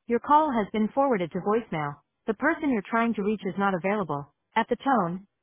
Your call has been forwarded to voicemail. The person you're trying to reach is not available. At the tone,